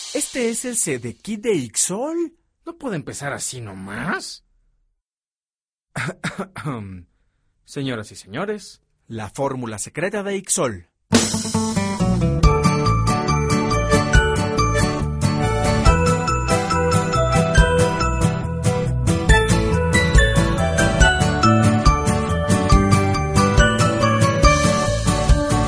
¿Este es el CD-Kit de Ixol? ¿No puede empezar así nomás? Señoras y señores, la fórmula secreta de Ixol.